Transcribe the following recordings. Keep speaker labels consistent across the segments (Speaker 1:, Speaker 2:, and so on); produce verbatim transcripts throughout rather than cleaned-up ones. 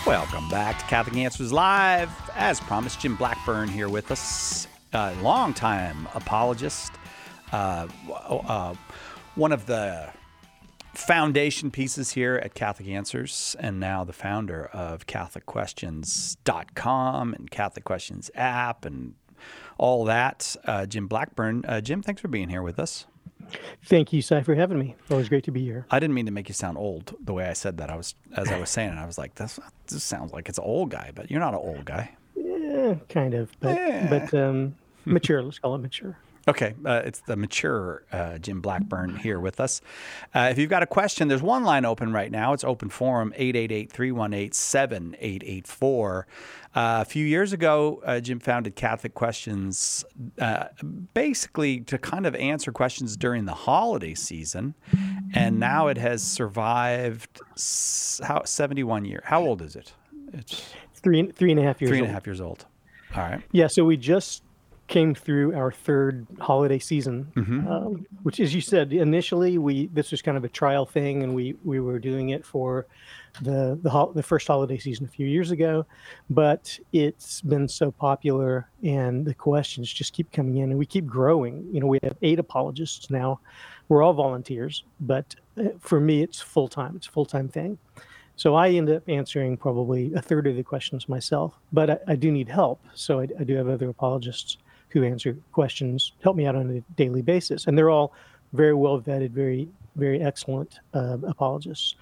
Speaker 1: Welcome back to Catholic Answers Live. As promised, Jim Blackburn here with us, a longtime apologist, uh, uh, one of the foundation pieces here at Catholic Answers, and now the founder of Catholic Questions dot com and Catholic Questions app and all that. Uh, Jim Blackburn. Uh, Jim, thanks for being here with us.
Speaker 2: Thank you, Cy, for having me. Always great to be here.
Speaker 1: I didn't mean to make you sound old the way I said that. I was, as I was saying it, I was like, "This, this sounds like it's an old guy," but you're not an old guy.
Speaker 2: Yeah, kind of, but
Speaker 1: Yeah.
Speaker 2: but um, mature. Let's call it mature.
Speaker 1: Okay, uh, it's the mature uh, Jim Blackburn here with us. Uh, if you've got a question, there's one line open right now. It's open forum, eight eight eight, three one eight, seven eight eight four. Uh, a few years ago, uh, Jim founded Catholic Questions uh, basically to kind of answer questions during the holiday season, and now it has survived s- how seventy-one years. How old is it? It's
Speaker 2: Three three and a half years.
Speaker 1: three and a
Speaker 2: old.
Speaker 1: half years old. All right.
Speaker 2: Yeah, so we just came through our third holiday season,
Speaker 1: Mm-hmm.
Speaker 2: um, which, as you said, initially we this was kind of a trial thing, and we we were doing it for the the hol- the first holiday season a few years ago, but it's been so popular, and the questions just keep coming in, and we keep growing. You know, we have eight apologists now. We're all volunteers, but uh, for me, it's full time. It's a full time thing. So I end up answering probably a third of the questions myself, but I, I do need help. So I, I do have other apologists who answer questions, help me out on a daily basis. And they're all very well vetted, very, very excellent uh, apologists.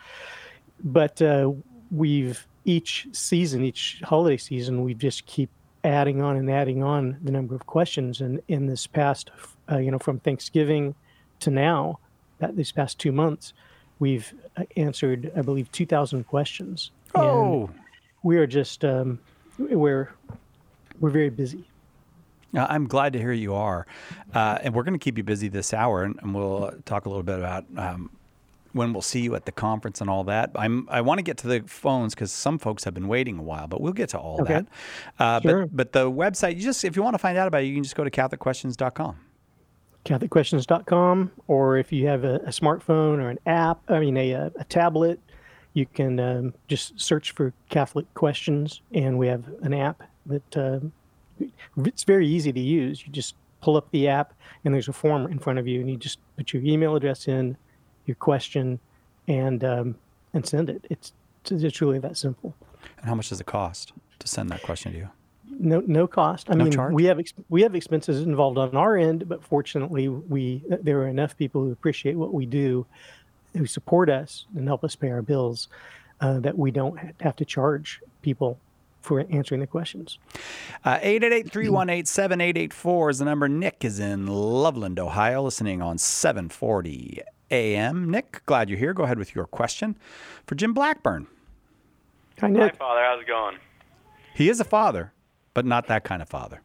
Speaker 2: But uh, we've each season, each holiday season, we just keep adding on and adding on the number of questions. And in this past, uh, you know, from Thanksgiving to now, that these past two months, we've answered, I believe, two thousand questions.
Speaker 1: Oh.
Speaker 2: And we are just, um, we're, we're very busy.
Speaker 1: Uh, I'm glad to hear you are. Uh, and we're going to keep you busy this hour, and, and we'll uh, talk a little bit about um, when we'll see you at the conference and all that. I'm, I want to get to the phones because some folks have been waiting a while, but we'll get to all
Speaker 2: Okay.
Speaker 1: that. Uh,
Speaker 2: Sure.
Speaker 1: but, but the website, you just if you want to find out about it, you can just go to Catholic Questions dot com.
Speaker 2: Catholic Questions dot com, or if you have a, a smartphone or an app, I mean, a, a tablet, you can um, just search for Catholic Questions, and we have an app that uh, it's very easy to use. You just pull up the app, and there's a form in front of you, and you just put your email address in, your question, and um, and send it. It's it's really that simple.
Speaker 1: And how much does it cost to send that question to you?
Speaker 2: No, no cost. I
Speaker 1: No
Speaker 2: mean,
Speaker 1: charge?
Speaker 2: we have ex- we have expenses involved on our end, but fortunately, we there are enough people who appreciate what we do, who support us and help us pay our bills, uh, that we don't ha- have to charge people for answering the questions.
Speaker 1: Uh, eight eight eight, three one eight, seven eight eight four is the number. Nick is in Loveland, Ohio, listening on seven forty A M. Nick, glad you're here. Go ahead with your question for Jim Blackburn.
Speaker 2: Hi,
Speaker 3: Hi,
Speaker 2: Nick.
Speaker 3: Father. How's it going?
Speaker 1: He is a father, but not that kind of father.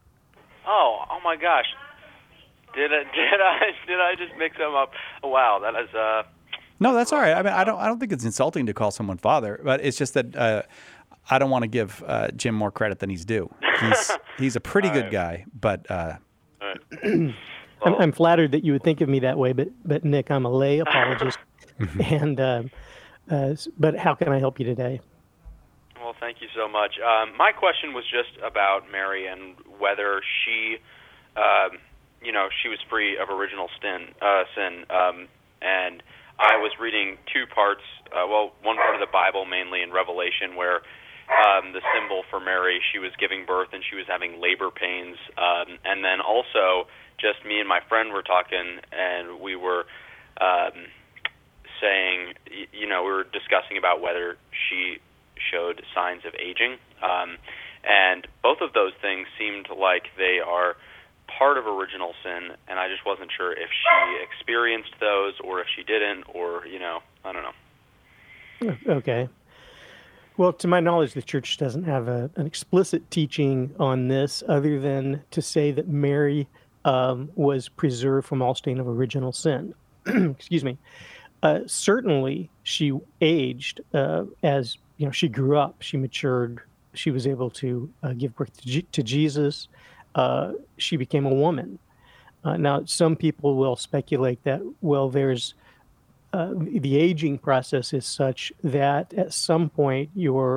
Speaker 3: Oh, oh my gosh. Did I, did I, did I just mix them up? Oh, wow, that is, uh,
Speaker 1: No, that's all right. I mean, I don't, I don't think it's insulting to call someone father, but it's just that uh, I don't want to give uh, Jim more credit than he's due. He's he's a pretty good
Speaker 3: right.
Speaker 1: guy, but uh,
Speaker 3: all right.
Speaker 2: I'm,
Speaker 3: Well,
Speaker 2: I'm flattered that you would think of me that way, but but Nick, I'm a lay apologist, and uh, uh, s- but how can I help you today?
Speaker 3: well, thank you so much. Um, my question was just about Mary and whether she, um, you know, she was free of original sin. Uh, sin, um, and I was reading two parts. Uh, well, one part of the Bible, mainly in Revelation, where um, the symbol for Mary, she was giving birth and she was having labor pains, um, and then also just me and my friend were talking, and we were um, saying, y- you know, we were discussing about whether she showed signs of aging, um, and both of those things seemed like they are part of original sin, and I just wasn't sure if she experienced those or if she didn't, or, you know, I don't know.
Speaker 2: Okay. Well, to my knowledge, the church doesn't have a, an explicit teaching on this, other than to say that Mary um, was preserved from all stain of original sin. Excuse me. Uh, certainly, she aged uh, as you know. She grew up. She matured. She was able to uh, give birth to, G- to Jesus. Uh, she became a woman. Uh, now, some people will speculate that well, there's uh, the aging process is such that at some point your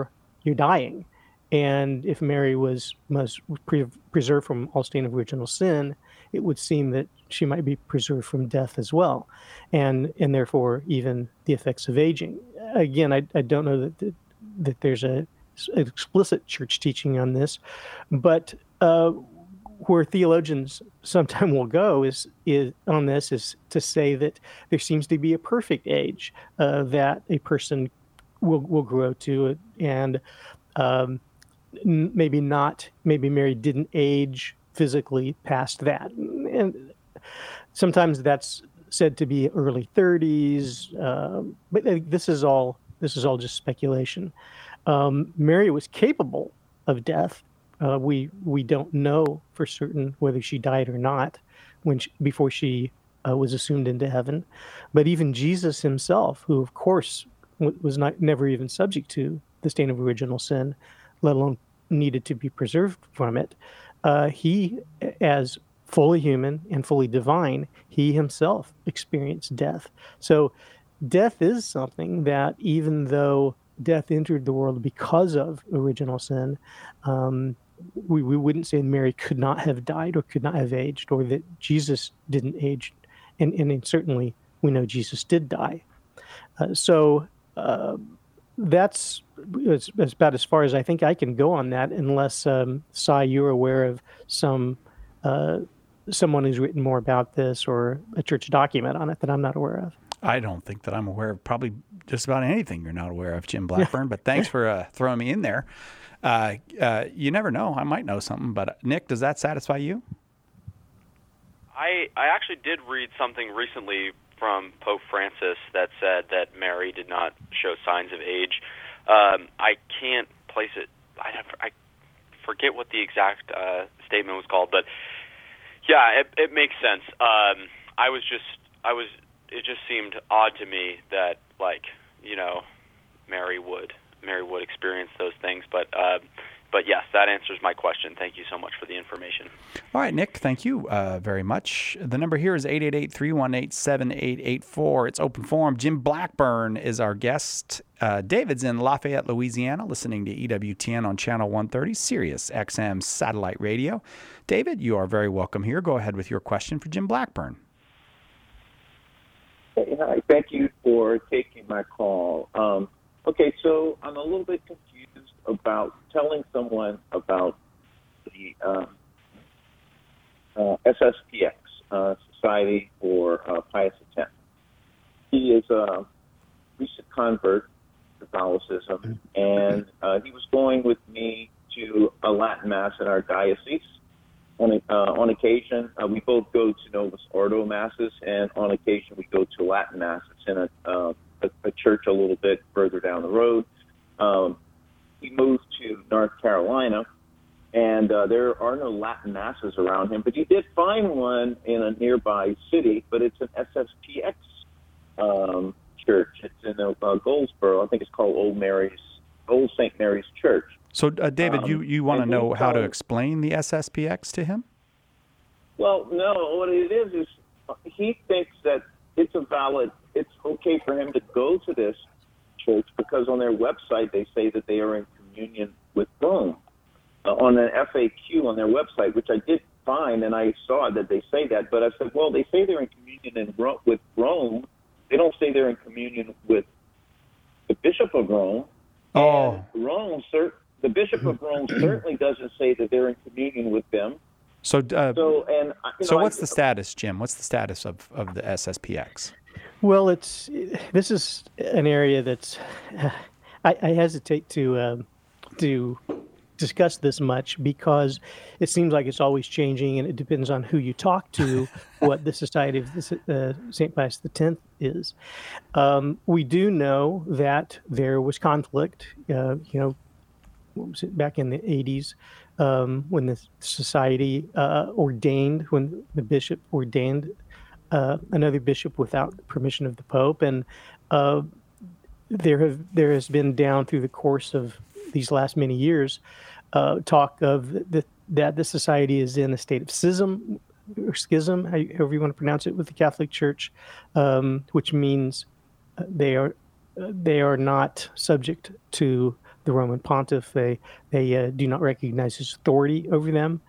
Speaker 2: you're dying. And if Mary was, was pre- preserved from all stain of original sin, it would seem that she might be preserved from death as well, and and therefore even the effects of aging. Again, I, I don't know that, that that there's a an explicit church teaching on this, but uh, where theologians sometime will go is is on this is to say that there seems to be a perfect age uh, that a person will will grow to, and um, maybe not. Maybe Mary didn't age physically past that, and sometimes that's said to be early thirties. Uh, but this is all this is all just speculation. Um, Mary was capable of death. Uh, we we don't know for certain whether she died or not when she, before she uh, was assumed into heaven. But even Jesus himself, who of course w- was not never even subject to the stain of original sin, let alone needed to be preserved from it, uh, he, as fully human and fully divine, he himself experienced death. So death is something that, even though death entered the world because of original sin, um, we, we wouldn't say Mary could not have died or could not have aged, or that Jesus didn't age. And, and certainly we know Jesus did die. Uh, so uh, that's, that's about as far as I think I can go on that, unless, um, Cy, you're aware of some uh, someone who's written more about this or a church document on it that I'm not aware of.
Speaker 1: I don't think that I'm aware of probably just about anything you're not aware of, Jim Blackburn, but thanks for uh, throwing me in there. Uh, uh, you never know. I might know something, but uh, Nick, does that satisfy you?
Speaker 3: I I actually did read something recently from Pope Francis that said that Mary did not show signs of age. Um, I can't place it. I, I forget what the exact uh, statement was called, but yeah, it, it makes sense. Um, I was just, I was, it just seemed odd to me that, like, you know, Mary would, Mary would experience those things. But, uh, but yes, that answers my question. Thank you so much for the information.
Speaker 1: All right, Nick, thank you uh, very much. The number here is eight eight eight, three one eight, seven eight eight four. It's open forum. Jim Blackburn is our guest. Uh, David's in Lafayette, Louisiana, listening to E W T N on Channel one thirty, Sirius X M satellite radio. David, you are very welcome here. Go ahead with your question for Jim Blackburn.
Speaker 4: Hey, hi. Thank you for taking my call. Um, okay, so I'm a little bit confused about telling someone about the uh, uh, S S P X, uh, Society for uh, Pius X. He is a recent convert to Catholicism, and uh, he was going with me to a Latin Mass in our diocese. On, a, uh, on occasion, uh, we both go to Novus Ordo Masses, and on occasion we go to Latin Masses in a, uh, a, a church a little bit further down the road. Um, he moved to North Carolina, and uh, there are no Latin Masses around him, but he did find one in a nearby city, but it's an S S P X um, church. It's in uh, Goldsboro. I think it's called Old Mary's, Old Saint Mary's Church.
Speaker 1: So, uh, David, um, you, you want to know how to explain the S S P X to him?
Speaker 4: Well, no. What it is is he thinks that it's a valid, it's okay for him to go to this church because on their website they say that they are in communion with Rome. Uh, on an F A Q on their website, which I did find, and I saw that they say that, but I said, well, they say they're in communion in Ro- with Rome. They don't say they're in communion with the Bishop of Rome.
Speaker 1: Oh.
Speaker 4: And Rome, sir. The Bishop of Rome certainly doesn't say that they're in communion with them.
Speaker 1: So, uh,
Speaker 4: so, and, you
Speaker 1: so
Speaker 4: know,
Speaker 1: what's
Speaker 4: I,
Speaker 1: the status, Jim? What's the status of, of the S S P X?
Speaker 2: Well, it's this is an area that's uh, I, I hesitate to uh, to discuss this much because it seems like it's always changing, and it depends on who you talk to what the Society of uh, Saint Pius the Tenth is. Um, we do know that there was conflict, uh, you know. What was it, back in the eighties, um, when the society uh, ordained, when the bishop ordained uh, another bishop without permission of the Pope, and uh, there have there has been down through the course of these last many years uh, talk of the, that the society is in a state of schism or schism, however you want to pronounce it, with the Catholic Church, um, which means they are they are not subject to the the Roman pontiff. They they uh, do not recognize his authority over them.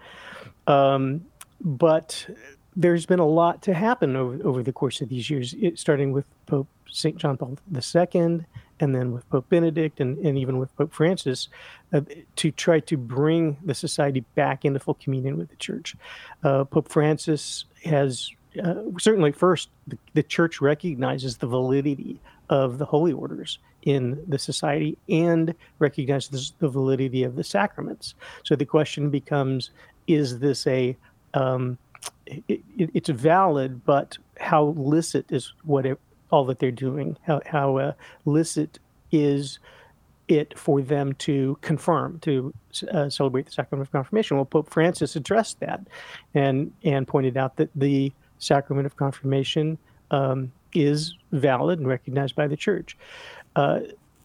Speaker 2: Um, but there's been a lot to happen over over the course of these years, it, starting with Pope Saint John Paul the Second, and then with Pope Benedict, and, and even with Pope Francis, uh, to try to bring the society back into full communion with the Church. Uh, Pope Francis has uh, certainly first the, the Church recognizes the validity of the holy orders in the society and recognizes the validity of the sacraments. So the question becomes: is this a um, it, it, it's valid, but how licit is what it, all that they're doing? How, how uh, licit is it for them to confirm, to uh, celebrate the sacrament of confirmation? Well, Pope Francis addressed that and and pointed out that the sacrament of confirmation um, is valid and recognized by the Church. Uh,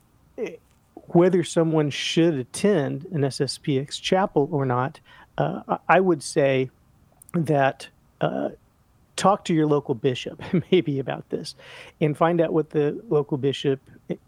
Speaker 2: whether someone should attend an S S P X chapel or not, uh, I would say that uh, talk to your local bishop maybe about this and find out what the local bishop,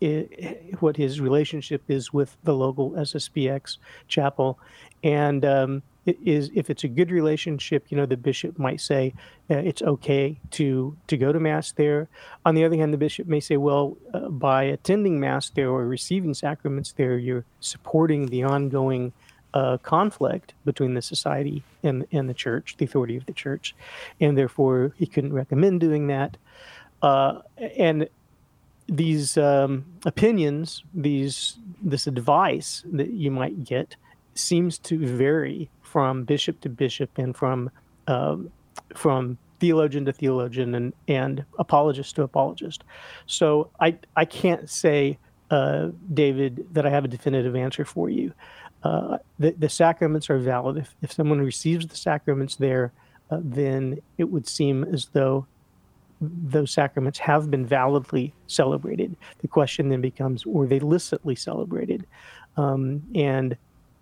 Speaker 2: what his relationship is with the local S S P X chapel. And um, it is, if it's a good relationship, you know, the bishop might say uh, it's okay to to go to Mass there. On the other hand, the bishop may say, well, uh, by attending Mass there or receiving sacraments there, you're supporting the ongoing Uh, conflict between the society and and the Church, the authority of the Church, and therefore he couldn't recommend doing that. Uh, and these um, opinions, these this advice that you might get, seems to vary from bishop to bishop and from um, from theologian to theologian and and apologist to apologist. So I I can't say, uh, David, that I have a definitive answer for you. Uh, the, the sacraments are valid. If, if someone receives the sacraments there, uh, then it would seem as though those sacraments have been validly celebrated. The question then becomes, were they licitly celebrated? Um, and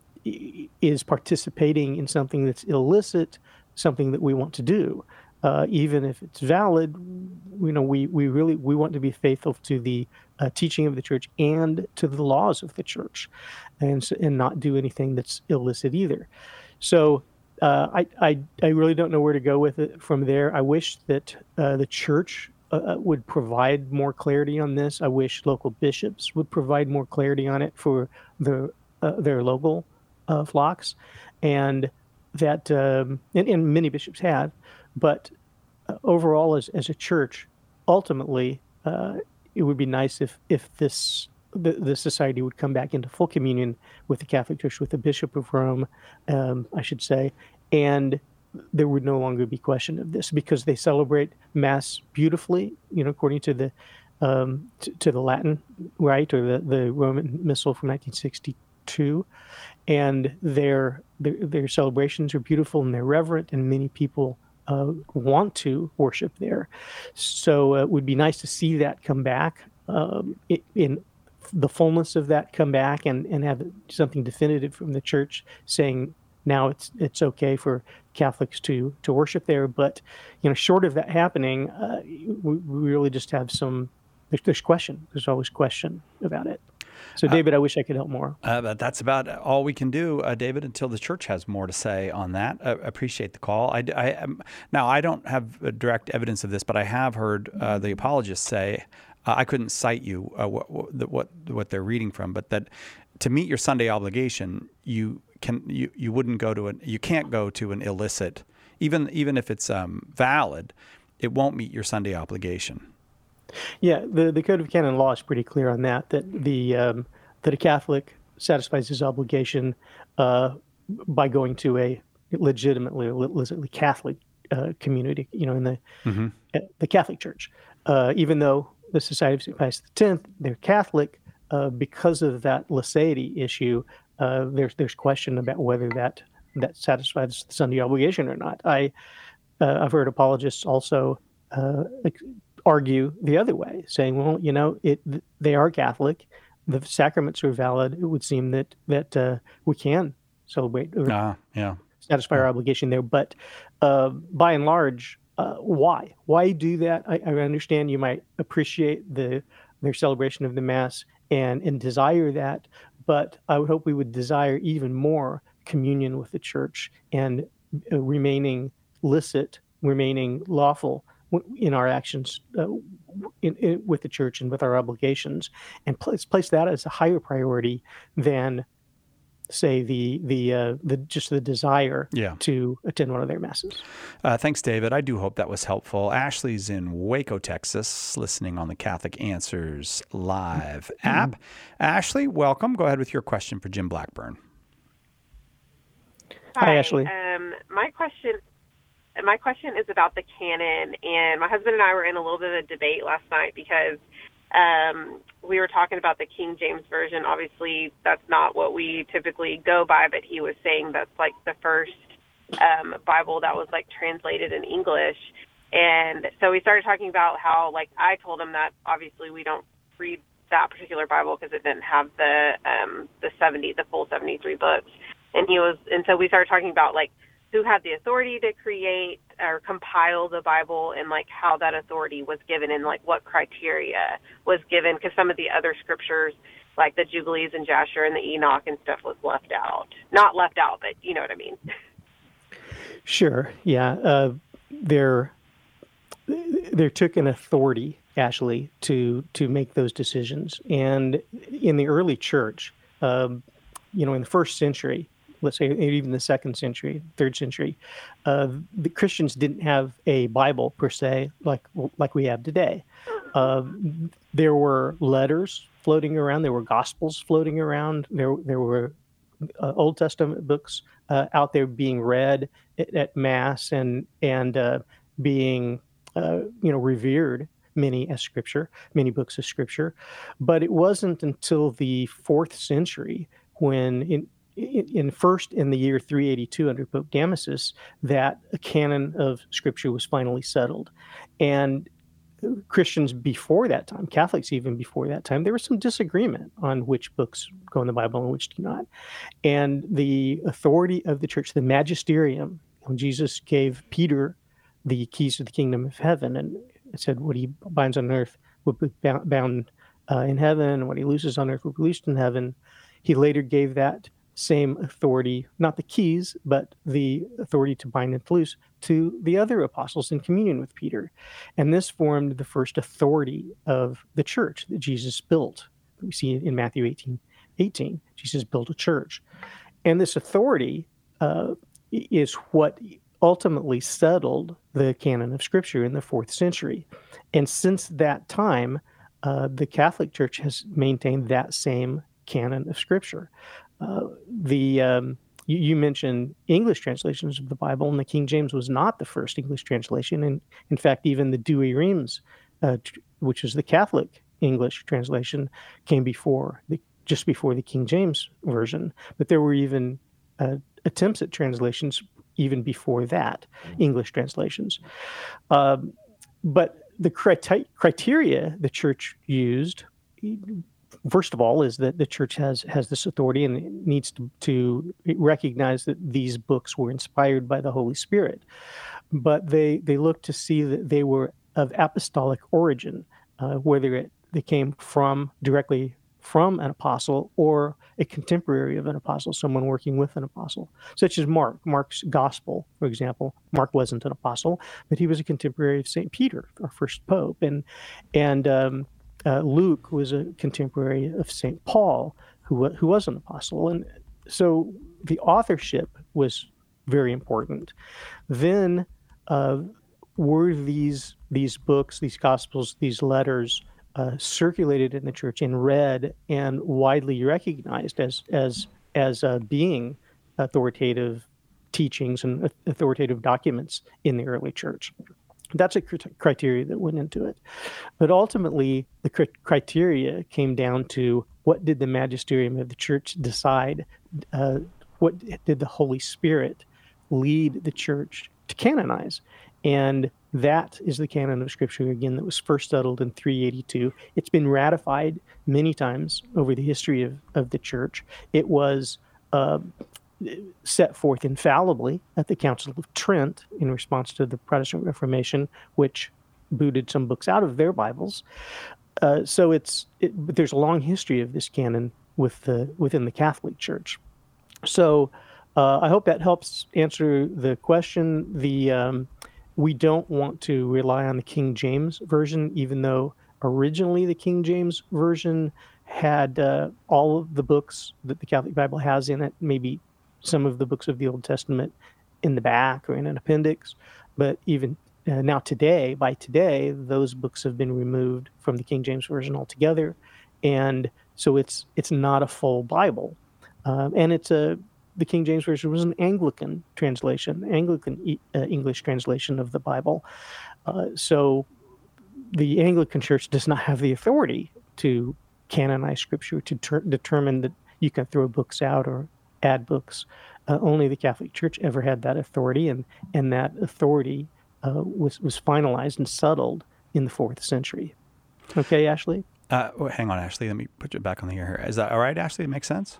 Speaker 2: is participating in something that's illicit something that we want to do? Uh, even if it's valid, you know, we, we really we want to be faithful to the uh, teaching of the Church and to the laws of the Church, and and not do anything that's illicit either. So uh, I, I I really don't know where to go with it from there. I wish that uh, the Church uh, would provide more clarity on this. I wish local bishops would provide more clarity on it for their uh, their local uh, flocks, and that um, and, and many bishops have. But uh, overall, as as a church, ultimately, uh, it would be nice if if this the, the society would come back into full communion with the Catholic Church, with the Bishop of Rome, um, I should say, and there would no longer be question of this because they celebrate Mass beautifully, you know, according to the um, to, to the Latin rite or the, the Roman Missal from nineteen sixty-two, and their, their their celebrations are beautiful and they're reverent, and many people Uh, want to worship there. So uh, it would be nice to see that come back, um, it, in the fullness of that come back, and, and have something definitive from the Church saying now it's it's okay for Catholics to to worship there. But you know, short of that happening, uh, we, we really just have some. There's, there's question. There's always question about it. So, David, uh, I wish I could help more.
Speaker 1: Uh, but that's about all we can do, uh, David, until the Church has more to say on that. I uh, appreciate the call. I, I, um, now, I don't have direct evidence of this, but I have heard uh, the apologists say, uh, I couldn't cite you uh, what, what what they're reading from, but that to meet your Sunday obligation, you can you, you wouldn't go to an you can't go to an illicit, even even if it's um, valid, it won't meet your Sunday obligation.
Speaker 2: Yeah, the, the Code of Canon Law is pretty clear on that, that the um, that a Catholic satisfies his obligation uh, by going to a legitimately, illicitly Catholic uh, community, you know, in the mm-hmm. uh, the Catholic Church. Uh, even though the Society of Saint Pius X, they're Catholic, uh, because of that licety issue, uh, there's there's question about whether that that satisfies the Sunday obligation or not. I uh, I've heard apologists also uh, argue the other way, saying, well, you know, it they are Catholic, the sacraments are valid. It would seem that that uh, we can celebrate or
Speaker 1: uh, yeah.
Speaker 2: satisfy our obligation there. But uh, by and large, uh, why? Why do that? I, I understand you might appreciate the their celebration of the Mass and and desire that, but I would hope we would desire even more communion with the church and uh, remaining licit, remaining lawful in our actions uh, in, in, with the church and with our obligations, and place, place that as a higher priority than, say, the the uh, the just the desire
Speaker 1: yeah.
Speaker 2: to attend one of their masses.
Speaker 1: Uh, thanks, David. I do hope that was helpful. Ashley's in Waco, Texas, listening on the Catholic Answers Live mm-hmm. app. Ashley, welcome. Go ahead with your question for Jim Blackburn.
Speaker 2: Hi, Hi Ashley.
Speaker 5: Um, my question. My question is about the canon, and my husband and I were in a little bit of a debate last night because um, we were talking about the King James Version. Obviously, that's not what we typically go by, but he was saying that's like the first um, Bible that was like translated in English. And so we started talking about how, like, I told him that obviously we don't read that particular Bible because it didn't have the um, the seventy, the full seventy-three books. And he was, and so we started talking about like who had the authority to create or compile the Bible and like how that authority was given and like what criteria was given, because some of the other scriptures like the Jubilees and Jasher and the Enoch and stuff was left out. Not left out, but you know what I mean.
Speaker 2: Sure. Yeah. Uh, there, there took an authority, Ashley, to to make those decisions. And in the early church, um, you know, in the first century, let's say even the second century, third century, uh, the Christians didn't have a Bible per se like like we have today. Uh, there were letters floating around. There were Gospels floating around. There there were uh, Old Testament books uh, out there being read at, at Mass and and uh, being uh, you know revered. Many as Scripture, many books as Scripture, but it wasn't until the fourth century when in In, in first in the year three eighty-two under Pope Damasus that a canon of Scripture was finally settled. And Christians before that time, Catholics even before that time, there was some disagreement on which books go in the Bible and which do not. And the authority of the church, the magisterium, when Jesus gave Peter the keys to the kingdom of heaven and said what he binds on earth will be bound uh, in heaven, and what he looses on earth will be loosed in heaven, he later gave that same authority, not the keys, but the authority to bind and to loose, to the other apostles in communion with Peter. And this formed the first authority of the church that Jesus built. We see it in Matthew eighteen eighteen. Jesus built a church. And this authority uh, is what ultimately settled the canon of Scripture in the fourth century. And since that time, uh, the Catholic Church has maintained that same canon of Scripture. Uh, the um, you, you mentioned English translations of the Bible, and the King James was not the first English translation. And in fact, even the Douay-Rheims, uh, tr- which is the Catholic English translation, came before the just before the King James version. But there were even uh, attempts at translations even before that, English translations. Um, but the criteria, criteria the Church used, first of all, is that the Church has has this authority and it needs to, to recognize that these books were inspired by the Holy Spirit. But they, they look to see that they were of apostolic origin, uh, whether it, they came from directly from an apostle or a contemporary of an apostle, someone working with an apostle, such as Mark. Mark's gospel, for example. Mark wasn't an apostle, but he was a contemporary of Saint Peter, our first pope. And, and um, uh, Luke was a contemporary of Saint Paul, who, who was an apostle. And so the authorship was very important. Then uh, were these these books, these gospels, these letters uh, circulated in the church and read and widely recognized as as as uh, being authoritative teachings and authoritative documents in the early church. That's a criteria that went into it. But ultimately, the cr- criteria came down to what did the magisterium of the church decide? Uh, what did the Holy Spirit lead the church to canonize? And that is the canon of Scripture, again, that was first settled in three eighty-two. It's been ratified many times over the history of, of the church. It was uh, set forth infallibly at the Council of Trent in response to the Protestant Reformation, which booted some books out of their Bibles. Uh, so it's it, there's a long history of this canon with the within the Catholic Church. So uh, I hope that helps answer the question. The um, we don't want to rely on the King James Version, even though originally the King James Version had uh, all of the books that the Catholic Bible has in it, maybe some of the books of the Old Testament in the back or in an appendix. But even uh, now today, by today, those books have been removed from the King James Version altogether. And so it's it's not a full Bible. Um, and it's a the King James Version was an Anglican translation, Anglican uh, English translation of the Bible. Uh, so the Anglican Church does not have the authority to canonize Scripture, to ter- determine that you can throw books out or add books. Uh, only the Catholic Church ever had that authority, and and that authority uh, was was finalized and settled in the fourth century. Okay, Ashley?
Speaker 1: Uh, oh, hang on, Ashley. Let me put you back on the air here. Is that all right, Ashley? It makes sense?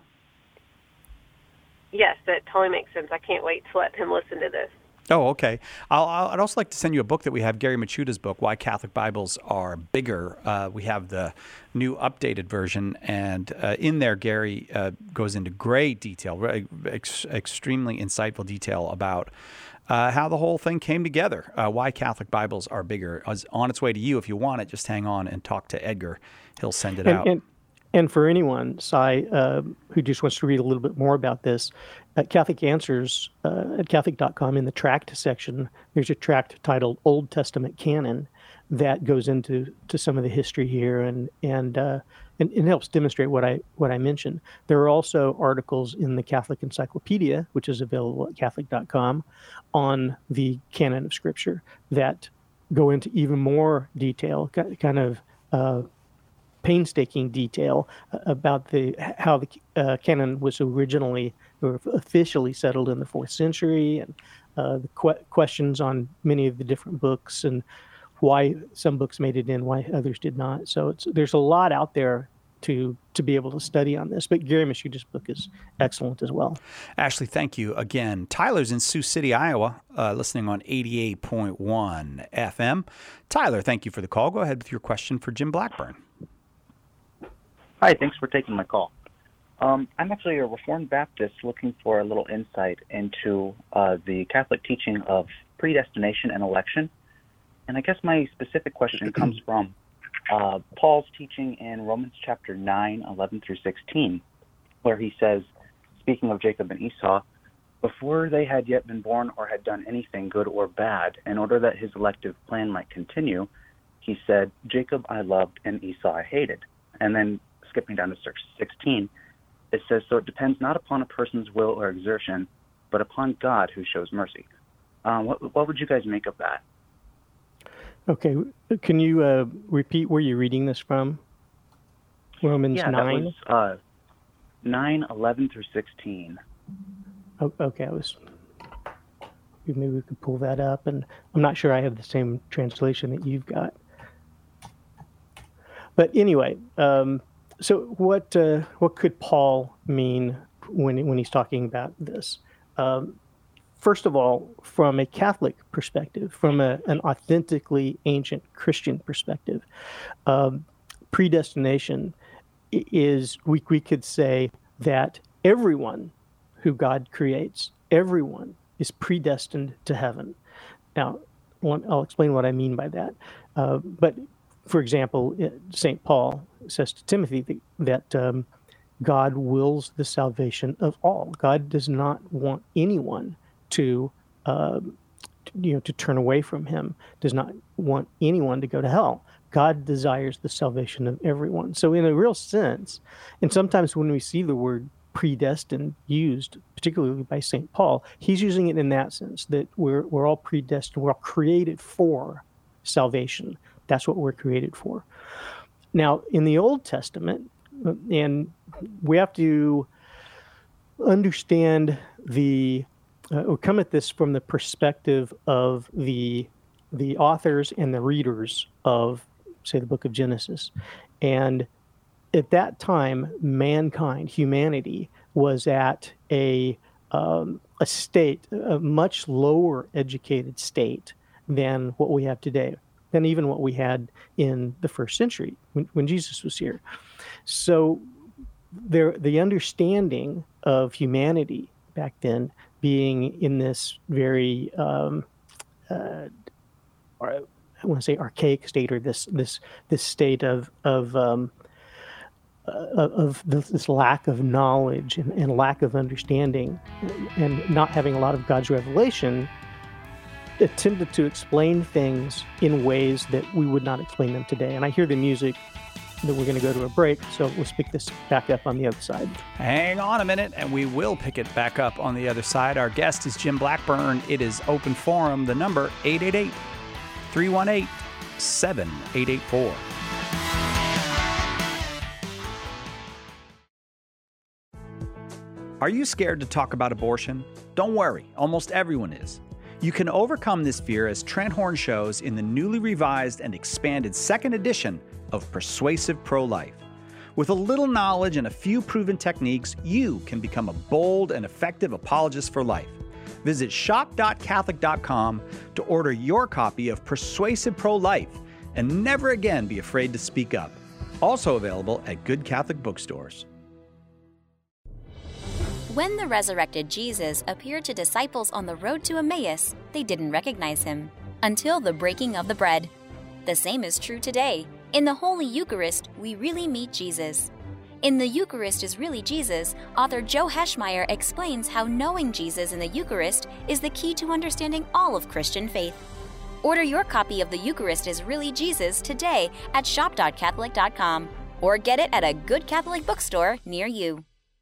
Speaker 5: Yes, that totally makes sense. I can't wait to let him listen to this.
Speaker 1: Oh, okay. I'll, I'll, I'd also like to send you a book that we have, Gary Michuda's book, Why Catholic Bibles Are Bigger. Uh, we have the new updated version, and uh, in there, Gary uh, goes into great detail, ex- extremely insightful detail about uh, how the whole thing came together, uh, why Catholic Bibles are bigger. It's on its way to you. If you want it, just hang on and talk to Edgar. He'll send it
Speaker 2: and,
Speaker 1: out.
Speaker 2: And, and for anyone, Cy, uh, who just wants to read a little bit more about this, at Catholic Answers, uh, at Catholic dot com, in the tract section, there's a tract titled Old Testament Canon that goes into to some of the history here and and, uh, and and helps demonstrate what I what I mentioned. There are also articles in the Catholic Encyclopedia, which is available at Catholic dot com, on the canon of Scripture that go into even more detail, kind of uh, painstaking detail about the how the uh, canon was originally or officially settled in the fourth century, and uh, the que- questions on many of the different books and why some books made it in, why others did not. So it's, there's a lot out there to to be able to study on this. But Gary Michuda's book is excellent as well.
Speaker 1: Ashley, thank you again. Tyler's in Sioux City, Iowa, uh, listening on eighty-eight point one F M. Tyler, thank you for the call. Go ahead with your question for Jim Blackburn.
Speaker 6: Hi, thanks for taking my call. Um, I'm actually a Reformed Baptist looking for a little insight into uh, the Catholic teaching of predestination and election. And I guess my specific question comes from uh, Paul's teaching in Romans chapter nine, eleven through sixteen, where he says, speaking of Jacob and Esau, before they had yet been born or had done anything good or bad, in order that his elective plan might continue, he said, Jacob I loved and Esau I hated. And then skipping down to sixteen, it says, so it depends not upon a person's will or exertion, but upon God who shows mercy. Um, what, what would you guys make of that?
Speaker 2: Okay, can you uh, repeat where you're reading this from? Romans
Speaker 6: yeah,
Speaker 2: nine?
Speaker 6: That was, uh, nine, eleven through sixteen.
Speaker 2: Oh, okay, I was. Maybe we could pull that up, and I'm not sure I have the same translation that you've got. But anyway, um, so what uh, what could Paul mean when when he's talking about this? Um, first of all, from a Catholic perspective, from a, an authentically ancient Christian perspective, um, predestination is, we we could say that everyone who God creates, everyone is predestined to heaven. Now, I'll explain what I mean by that. Uh, but for example, Saint Paul says to Timothy that, that um, God wills the salvation of all. God does not want anyone to, uh, you know, to turn away from Him. Does not want anyone to go to hell. God desires the salvation of everyone. So, in a real sense, and sometimes when we see the word predestined used, particularly by Saint Paul, he's using it in that sense that we're we're all predestined. We're all created for salvation. That's what we're created for. Now, in the Old Testament, and we have to understand the, uh, or come at this from the perspective of the the authors and the readers of, say, the book of Genesis. And at that time, mankind, humanity, was at a um, a state, a much lower educated state than what we have today, than even what we had in the first century when, when Jesus was here. So there the understanding of humanity back then being in this very um, uh, I want to say archaic state, or this this this state of of um, uh, of this, this lack of knowledge and, and lack of understanding, and not having a lot of God's revelation, attempted to explain things in ways that we would not explain them today. And I hear the music that we're going to go to a break, so we'll pick this back up on the other side.
Speaker 1: Hang on a minute, and we will pick it back up on the other side. Our guest is Jim Blackburn. It is Open Forum. The number, eight eight eight, three one eight, seven eight eight four. Are you scared to talk about abortion? Don't worry, almost everyone is. You can overcome this fear, as Trent Horn shows in the newly revised and expanded second edition of Persuasive Pro-Life. With a little knowledge and a few proven techniques, you can become a bold and effective apologist for life. Visit shop dot catholic dot com to order your copy of Persuasive Pro-Life and never again be afraid to speak up. Also available at good Catholic bookstores.
Speaker 7: When the resurrected Jesus appeared to disciples on the road to Emmaus, they didn't recognize him until the breaking of the bread. The same is true today. In the Holy Eucharist, we really meet Jesus. In The Eucharist is Really Jesus, author Joe Heschmeyer explains how knowing Jesus in the Eucharist is the key to understanding all of Christian faith. Order your copy of The Eucharist is Really Jesus today at shop dot catholic dot com or get it at a good Catholic bookstore near you.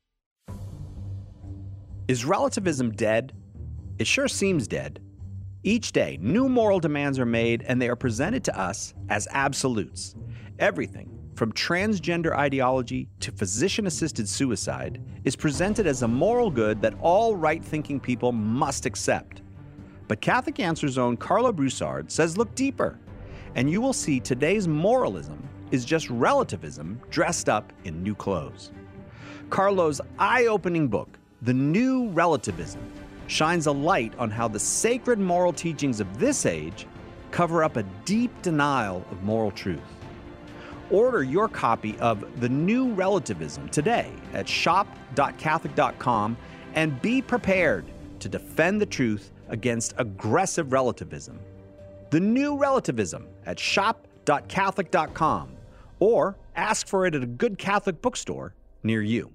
Speaker 1: Is relativism dead? It sure seems dead. Each day, new moral demands are made, and they are presented to us as absolutes. Everything, from transgender ideology to physician-assisted suicide, is presented as a moral good that all right-thinking people must accept. But Catholic Answer's own Carlo Broussard says look deeper, and you will see today's moralism is just relativism dressed up in new clothes. Carlo's eye-opening book, The New Relativism, shines a light on how the sacred moral teachings of this age cover up a deep denial of moral truth. Order your copy of The New Relativism today at shop dot catholic dot com and be prepared to defend the truth against aggressive relativism. The New Relativism at shop dot catholic dot com or ask for it at a good Catholic bookstore near you.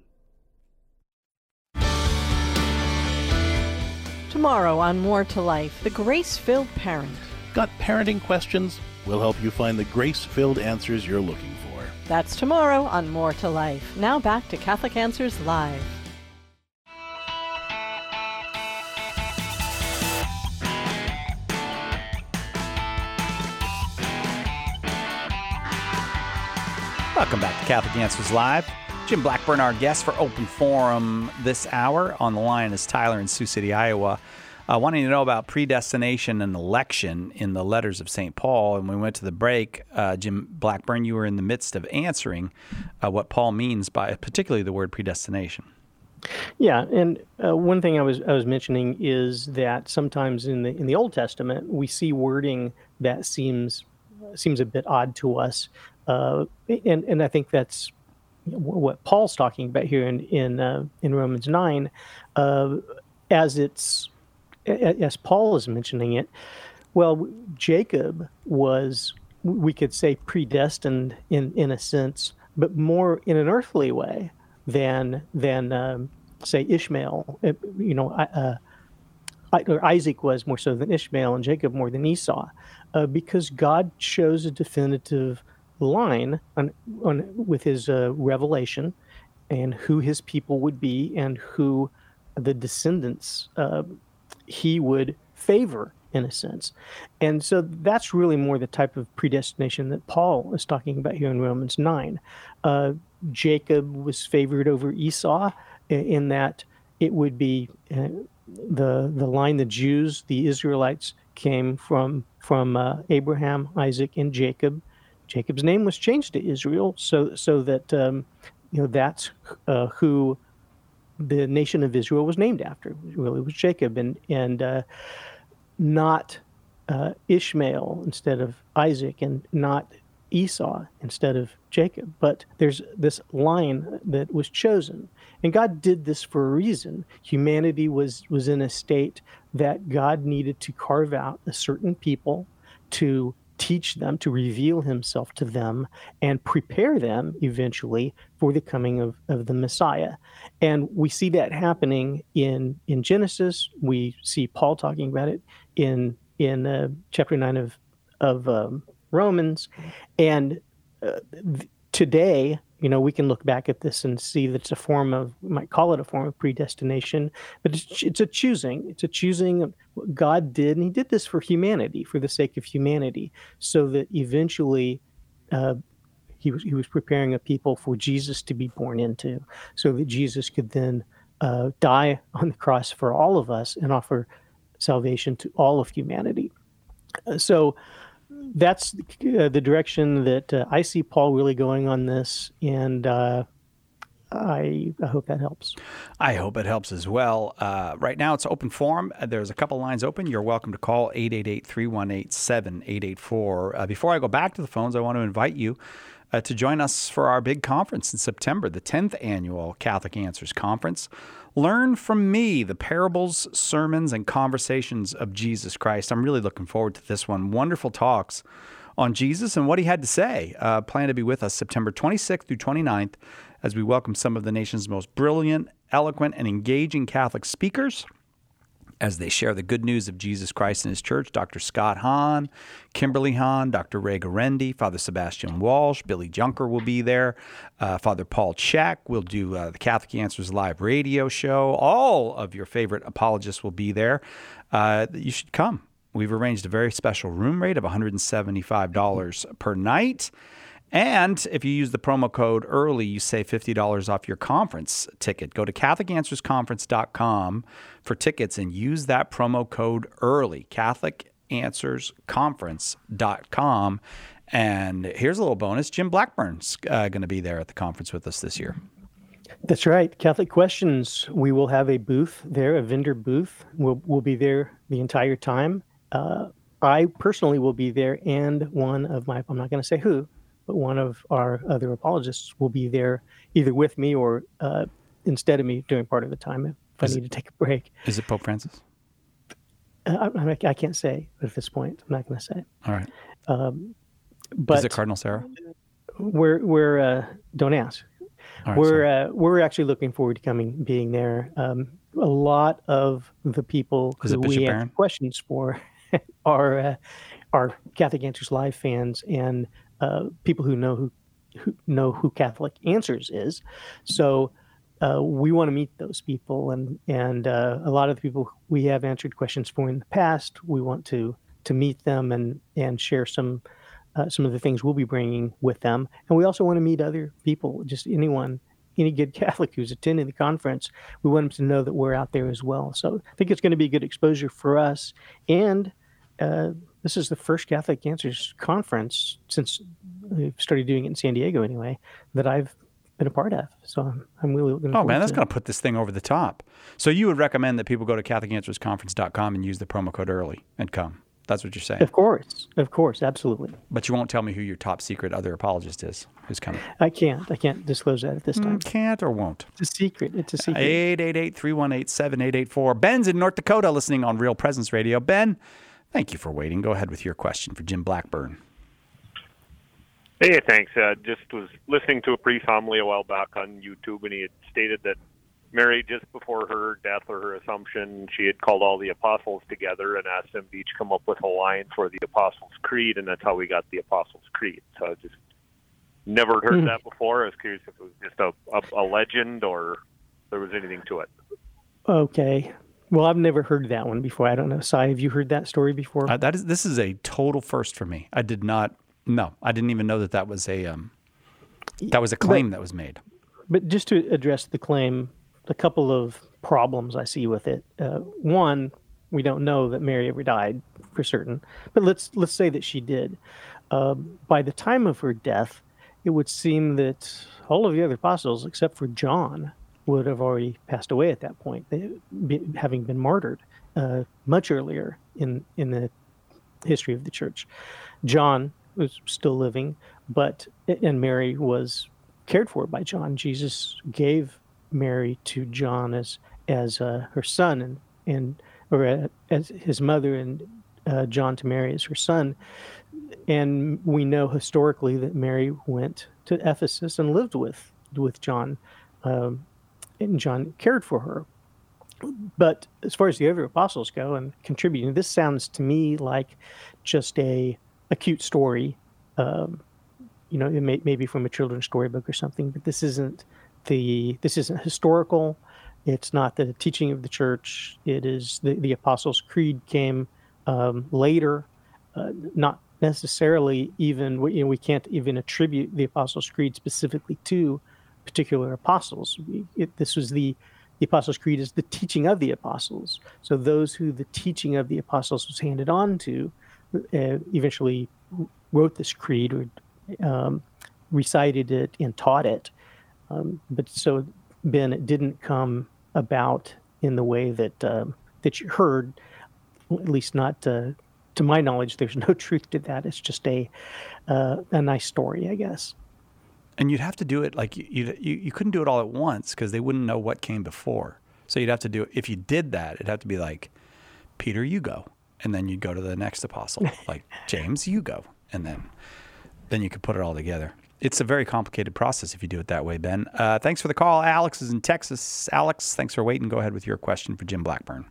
Speaker 8: Tomorrow on More to Life, the grace-filled parent.
Speaker 9: Got parenting questions? We'll help you find the grace-filled answers you're looking for.
Speaker 8: That's tomorrow on More to Life. Now back to Catholic Answers Live.
Speaker 1: Welcome back to Catholic Answers Live. Jim Blackburn, our guest for Open Forum this hour. On the line is Tyler in Sioux City, Iowa, uh, wanting to know about predestination and election in the letters of Saint Paul. And when we went to the break, uh, Jim Blackburn, you were in the midst of answering uh, what Paul means by particularly the word predestination.
Speaker 2: Yeah, and uh, one thing I was I was mentioning is that sometimes in the in the Old Testament we see wording that seems seems a bit odd to us, uh, and and I think that's what Paul's talking about here in in uh, in Romans nine, uh, as it's as Paul is mentioning it. Well, Jacob was, we could say, predestined in in a sense, but more in an earthly way than than um, say Ishmael. You know, uh, or Isaac was more so than Ishmael, and Jacob more than Esau, uh, because God chose a definitive line on, on with his uh, revelation and who his people would be and who the descendants uh, he would favor in a sense. And so that's really more the type of predestination that Paul is talking about here in Romans nine. Uh, Jacob was favored over Esau in that it would be uh, the the line, the Jews, the Israelites came from from uh, Abraham, Isaac, and Jacob. Jacob's name was changed to Israel, so so that um, you know that's uh, who the nation of Israel was named after. It really was Jacob, and and uh, not uh, Ishmael instead of Isaac, and not Esau instead of Jacob. But there's this line that was chosen. And God did this for a reason. Humanity was, was in a state that God needed to carve out a certain people to teach them, to reveal himself to them, and prepare them eventually for the coming of, of the Messiah. And we see that happening in, in Genesis. We see Paul talking about it in in uh, chapter nine of, of um, Romans. And uh, th- today, you know, we can look back at this and see that it's a form of, we might call it a form of predestination, but it's, it's a choosing. It's a choosing of what God did, and he did this for humanity, for the sake of humanity, so that eventually uh, he was he was preparing a people for Jesus to be born into, so that Jesus could then uh, die on the cross for all of us and offer salvation to all of humanity. Uh, so that's uh, the direction that uh, I see Paul really going on this, and uh, I, I hope that helps.
Speaker 1: I hope it helps as well. Uh, right now, it's open forum. There's a couple lines open. You're welcome to call eight eight eight, three one eight, seven eight eight four. Uh, before I go back to the phones, I want to invite you uh, to join us for our big conference in September, the tenth Annual Catholic Answers Conference. Learn from me the parables, sermons, and conversations of Jesus Christ. I'm really looking forward to this one. Wonderful talks on Jesus and what he had to say. Uh, plan to be with us September twenty-sixth through twenty-ninth as we welcome some of the nation's most brilliant, eloquent, and engaging Catholic speakers as they share the good news of Jesus Christ and his church. Doctor Scott Hahn, Kimberly Hahn, Doctor Ray Garendi, Father Sebastian Walsh, Billy Junker will be there. Uh, Father Paul Chek will do uh, the Catholic Answers live radio show. All of your favorite apologists will be there. Uh, you should come. We've arranged a very special room rate of one hundred seventy-five dollars per night. And if you use the promo code EARLY, you save fifty dollars off your conference ticket. Go to Catholic Answers Conference dot com for tickets and use that promo code EARLY, Catholic Answers Conference dot com. And here's a little bonus. Jim Blackburn's uh, going to be there at the conference with us this year.
Speaker 2: That's right. Catholic Questions. We will have a booth there, a vendor booth. We'll, we'll be there the entire time. Uh, I personally will be there, and one of my, I'm not going to say who, but one of our other apologists will be there either with me or uh, instead of me during part of the time if
Speaker 1: Is
Speaker 2: I need
Speaker 1: it,
Speaker 2: to take a break.
Speaker 1: Is it Pope Francis?
Speaker 2: Uh, I, I can't say at this point. I'm not going to say.
Speaker 1: All right.
Speaker 2: Um, but
Speaker 1: is it Cardinal Sarah?
Speaker 2: We're we're uh, don't ask.
Speaker 1: All right,
Speaker 2: we're uh, we're actually looking forward to coming, being there. Um, a lot of the people
Speaker 1: Is
Speaker 2: who
Speaker 1: it Bishop
Speaker 2: we
Speaker 1: Barron?
Speaker 2: have questions for are uh, are Catholic Answers Live fans and uh, people who know who, who know who Catholic Answers is. So uh, we want to meet those people, and and uh, a lot of the people we have answered questions for in the past, we want to to meet them and and share some. Uh, some of the things we'll be bringing with them. And we also want to meet other people, just anyone, any good Catholic who's attending the conference. We want them to know that we're out there as well. So I think it's going to be good exposure for us. And uh, this is the first Catholic Answers conference since we started doing it in San Diego anyway, that I've been a part of. So I'm, I'm really looking
Speaker 1: Oh,
Speaker 2: forward
Speaker 1: man, that's
Speaker 2: to
Speaker 1: going to put this thing over the top. So you would recommend that people go to Catholic Answers Conference dot com and use the promo code EARLY and come. That's what you're saying.
Speaker 2: Of course. Of course. Absolutely.
Speaker 1: But you won't tell me who your top secret other apologist is who's coming.
Speaker 2: I can't. I can't disclose that at this time.
Speaker 1: Mm, can't or won't?
Speaker 2: It's a secret. It's a secret.
Speaker 1: eight eight eight, three one eight, seven eight eight four. Ben's in North Dakota listening on Real Presence Radio. Ben, thank you for waiting. Go ahead with your question for Jim Blackburn.
Speaker 10: Hey, thanks. Uh, just was listening to a priest homily a while back on YouTube, and he had stated that Mary, just before her death or her Assumption, she had called all the apostles together and asked them to each come up with a line for the Apostles' Creed, and that's how we got the Apostles' Creed. So I just never heard
Speaker 2: Mm.
Speaker 10: that before. I was curious if it was just a, a, a legend or if there was anything to it.
Speaker 2: Okay. Well, I've never heard that one before. I don't know. Sai, have you heard that story before?
Speaker 1: Uh, that is, this is a total first for me. I did not, no, I didn't even know that that was a, um, that was a claim
Speaker 2: But-
Speaker 1: that was made.
Speaker 2: But just to address the claim, a couple of problems I see with it. Uh, one, we don't know that Mary ever died for certain, but let's let's say that she did. Uh, by the time of her death, it would seem that all of the other apostles, except for John, would have already passed away at that point, they, be, having been martyred uh, much earlier in in the history of the church. John was still living, but and Mary was cared for by John. Jesus gave Mary to John as as uh, her son, and and or uh, as his mother, and uh, John to Mary as her son. And we know historically that Mary went to Ephesus and lived with with John, um, and John cared for her. But as far as the other apostles go and contributing, this sounds to me like just a, a cute story. Um, you know, it may, maybe from a children's storybook or something. But this isn't the this isn't historical. It's not the teaching of the church. It is the, the Apostles' Creed came um, later, uh, not necessarily even, you know, we can't even attribute the Apostles' Creed specifically to particular apostles. We, it, this was the, the Apostles' Creed is the teaching of the apostles. So those who the teaching of the apostles was handed on to uh, eventually wrote this creed or um, recited it and taught it. Um, but so, Ben, it didn't come about in the way that um, that you heard, at least not uh, to my knowledge. There's no truth to that. It's just a uh, a nice story, I guess.
Speaker 1: And you'd have to do it like you you, you couldn't do it all at once because they wouldn't know what came before. So you'd have to do it. If you did that, it'd have to be like, Peter, you go. And then you'd go to the next apostle, like James, you go. And then then you could put it all together. It's a very complicated process if you do it that way, Ben. Uh, thanks for the call. Alex is in Texas. Alex, thanks for waiting. Go ahead with your question for Jim Blackburn.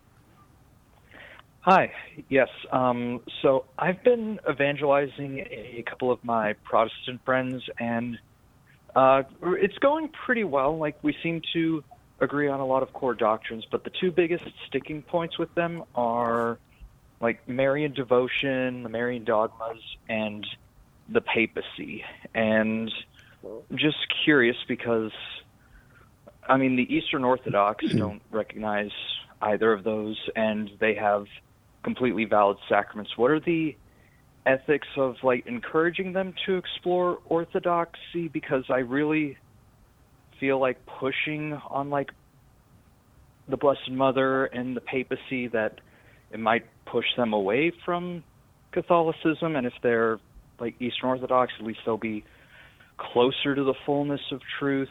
Speaker 11: Hi. Yes. Um, so I've been evangelizing a couple of my Protestant friends, and uh, it's going pretty well. Like, we seem to agree on a lot of core doctrines, but the two biggest sticking points with them are, like, Marian devotion, the Marian dogmas, and the papacy. And just curious because, I mean, the Eastern Orthodox don't recognize either of those, and they have completely valid sacraments. What are the ethics of, like, encouraging them to explore orthodoxy? Because I really feel like pushing on, like, the Blessed Mother and the papacy, that it might push them away from Catholicism, and if they're like Eastern Orthodox, at least they'll be closer to the fullness of truth.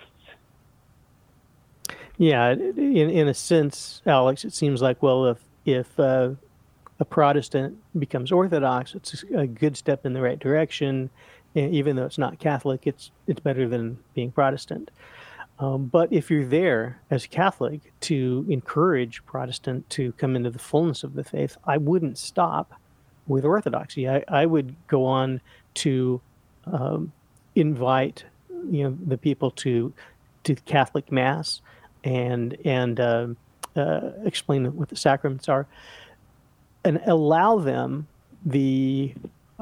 Speaker 2: Yeah, in in a sense, Alex, it seems like, well, if if uh, a Protestant becomes Orthodox, it's a good step in the right direction. And even though it's not Catholic, it's it's better than being Protestant. Um, but if you're there as a Catholic to encourage Protestant to come into the fullness of the faith, I wouldn't stop with Orthodoxy. I, I would go on to um, invite, you know, the people to to Catholic Mass and and uh, uh, explain what the sacraments are, and allow them the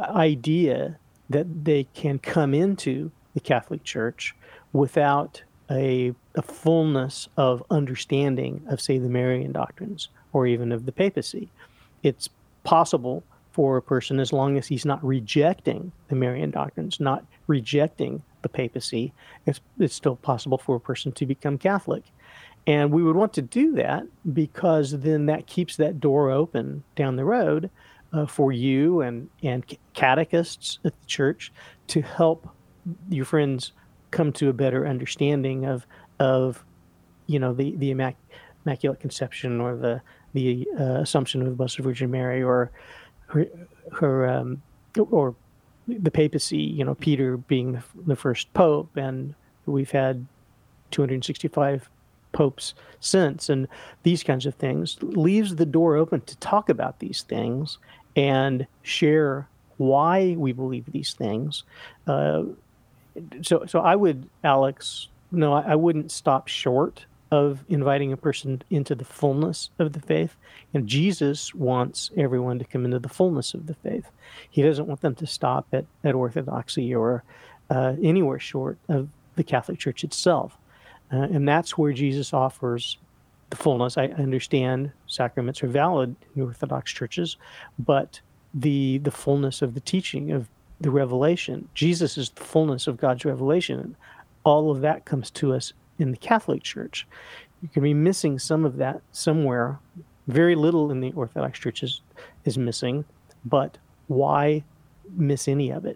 Speaker 2: idea that they can come into the Catholic Church without a, a fullness of understanding of, say, the Marian doctrines or even of the papacy. It's possible for a person, as long as he's not rejecting the Marian doctrines, not rejecting the papacy, it's, it's still possible for a person to become Catholic. And we would want to do that because then that keeps that door open down the road uh, for you and, and catechists at the church to help your friends come to a better understanding of, of you know, the, the Immac- Immaculate Conception or the, the uh, Assumption of the Blessed Virgin Mary, or her, her um, or the papacy, you know, Peter being the, the first pope, and we've had two hundred sixty-five popes since, and these kinds of things, leaves the door open to talk about these things and share why we believe these things. Uh, so, so I would, Alex, no, I, I wouldn't stop short of inviting a person into the fullness of the faith. And Jesus wants everyone to come into the fullness of the faith. He doesn't want them to stop at, at orthodoxy or uh, anywhere short of the Catholic Church itself. Uh, and that's where Jesus offers the fullness. I understand sacraments are valid in Orthodox churches, but the the fullness of the teaching of the revelation, Jesus is the fullness of God's revelation. All of that comes to us in the Catholic Church. You can be missing some of that somewhere. Very little in the Orthodox churches is missing, but why miss any of it?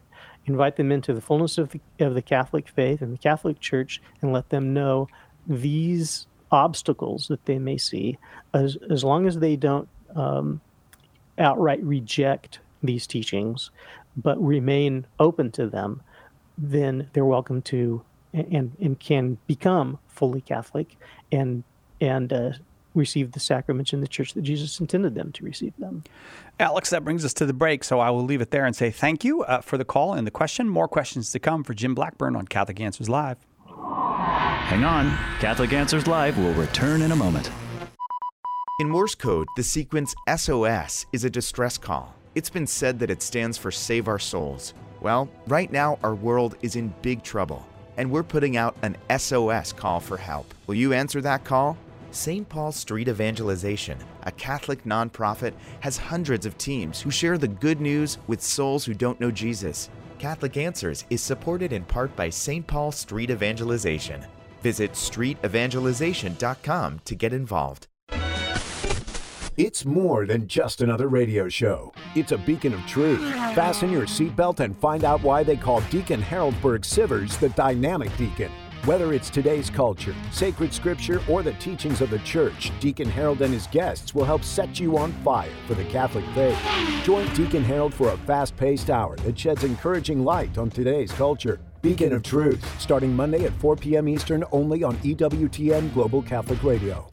Speaker 2: invite them into the fullness of the, of the Catholic faith and the Catholic Church, and let them know these obstacles that they may see, as as long as they don't um, outright reject these teachings, but remain open to them, then they're welcome to and and can become fully Catholic and and uh, receive the sacraments in the church that Jesus intended them to receive them.
Speaker 1: Alex, that brings us to the break, so I will leave it there and say thank you uh, for the call and the question. More questions to come for Jim Blackburn on Catholic Answers Live.
Speaker 12: Hang on. Catholic Answers Live will return in a moment.
Speaker 13: In Morse code, the sequence S O S is a distress call. It's been said that it stands for Save Our Souls. Well, right now our world is in big trouble, and we're putting out an S O S call for help. Will you answer that call? Saint Paul Street Evangelization, a Catholic nonprofit, has hundreds of teams who share the good news with souls who don't know Jesus. Catholic Answers is supported in part by Saint Paul Street Evangelization. Visit street evangelization dot com to get involved.
Speaker 14: It's more than just another radio show. It's a beacon of truth. Fasten your seatbelt and find out why they call Deacon Harold Berg-Sivers the dynamic deacon. Whether it's today's culture, sacred scripture, or the teachings of the church, Deacon Harold and his guests will help set you on fire for the Catholic faith. Join Deacon Harold for a fast-paced hour that sheds encouraging light on today's culture. Beacon of Truth, starting Monday at four p.m. Eastern, only on E W T N Global Catholic Radio.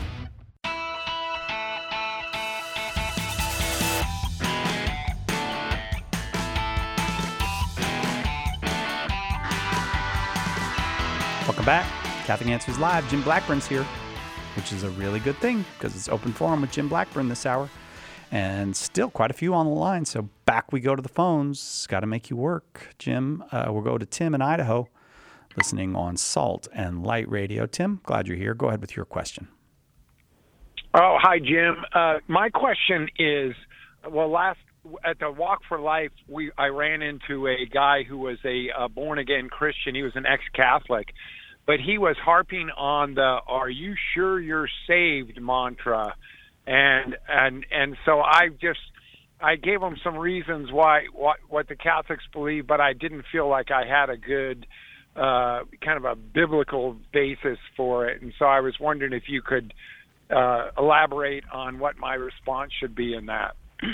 Speaker 1: Welcome back. Catholic Answers Live. Jim Blackburn's here, which is a really good thing because it's open forum with Jim Blackburn this hour. And still quite a few on the line. So back we go to the phones. Got to make you work. Jim, uh, we'll go to Tim in Idaho, listening on Salt and Light Radio. Tim, glad you're here. Go ahead with your question.
Speaker 15: Oh, hi, Jim. Uh, my question is, well, last at the Walk for Life, we I ran into a guy who was a, a born-again Christian. He was an ex-Catholic. But he was harping on the "Are you sure you're saved?" mantra, and and and so I just I gave him some reasons why what what the Catholics believe, but I didn't feel like I had a good uh, kind of a biblical basis for it, and so I was wondering if you could uh, elaborate on what my response should be in that.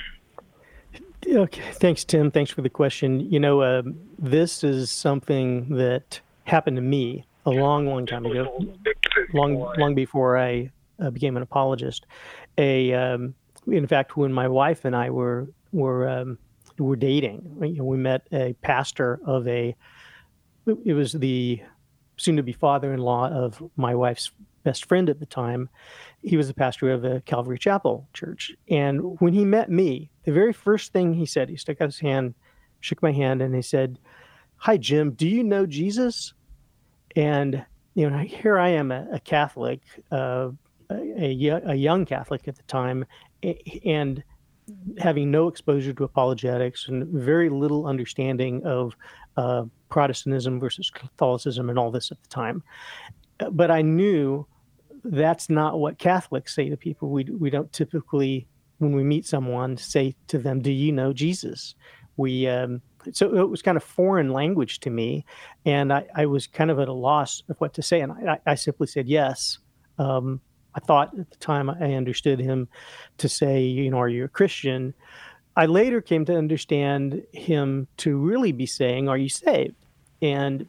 Speaker 2: Okay, thanks, Tim. Thanks for the question. You know, uh, this is something that happened to me a long, long time ago, long, long before I uh, became an apologist. A, um, in fact, when my wife and I were were um, were dating, you know, we met a pastor of a. It was the soon-to-be father-in-law of my wife's best friend at the time. He was the pastor of a Calvary Chapel church, and when he met me, the very first thing he said, he stuck out his hand, shook my hand, and he said, "Hi, Jim. Do you know Jesus?" And, you know, here I am, a, a Catholic, uh, a, a young Catholic at the time, and having no exposure to apologetics and very little understanding of uh, Protestantism versus Catholicism and all this at the time. But I knew that's not what Catholics say to people. We, we don't typically, when we meet someone, say to them, "Do you know Jesus?" We... Um, So it was kind of foreign language to me, and I, I was kind of at a loss of what to say. And I, I simply said yes. Um, I thought at the time I understood him to say, you know, "Are you a Christian?" I later came to understand him to really be saying, "Are you saved?" And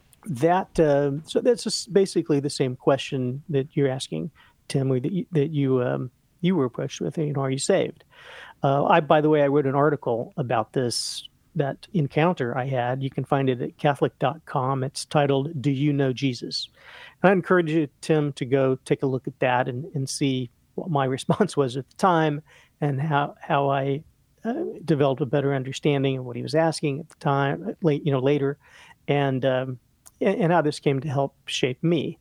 Speaker 2: that uh, so that's just basically the same question that you're asking, Tim, that you, that you um, you were approached with. You know, "Are you saved?" Uh, I, by the way, I wrote an article about this. That encounter I had. You can find it at Catholic dot com. It's titled, "Do You Know Jesus?" And I encourage you, Tim, to go take a look at that and, and see what my response was at the time and how how I uh, developed a better understanding of what he was asking at the time, late you know later, and um, and, and how this came to help shape me.